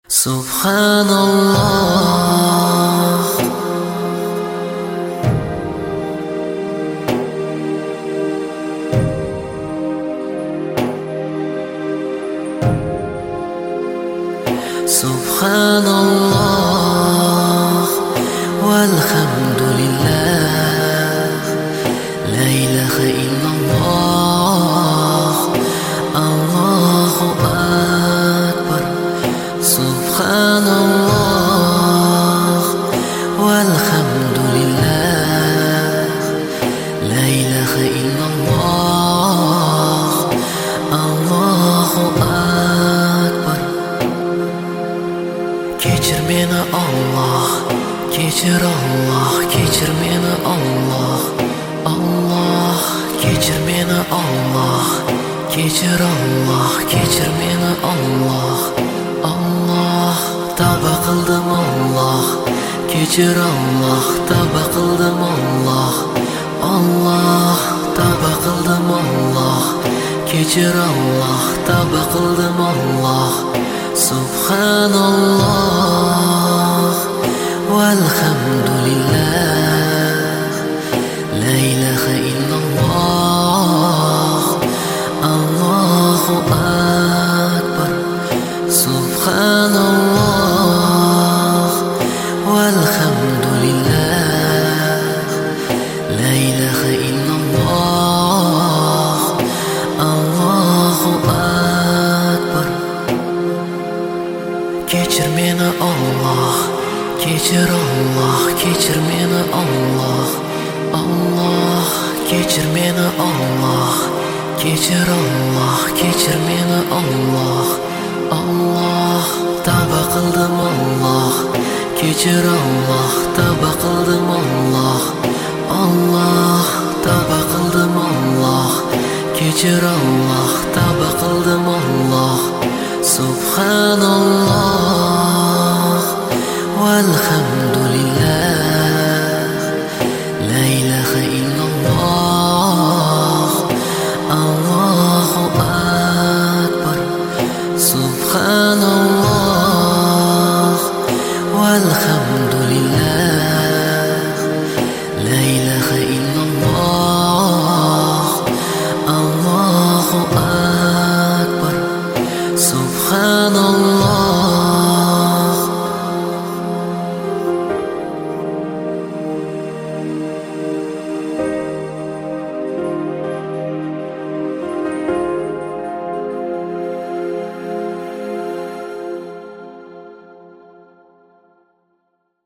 Subhanallah, Subhanallah, walhamdulillah, la ilaha illallah, Allahu akbar. Subhanallah, walhamdulillah, la ilaha illallah, Allahu akbar. Kechir meni Allah, kechir Allah, kechir meni Allah, Allah, kechir meni Allah, kechir Allah, kechir meni Allah, Allah, tavba qildim Allah, kechir Allah, tavba qildim Allah, Allah, tavba qildim Allah, kechir Allah, tavba qildim Allah. Subhanallah, walhamdulillah, la ilaha illallah, Allahu akbar. Subhanallah, walhamdulillah, la ilaha illallah, Allahu akbar. Kechir meni Allah, kechir Allah, kechir meni Allah, Allah, kechir meni Allah, kechir Allah, kechir meni Allah, Allah, tavba qildim Allah, kechir Allah, tavba qildim Allah, Allah, tavba qildim Allah, kechir Allah, tavba qildim Allah. Subhanallah.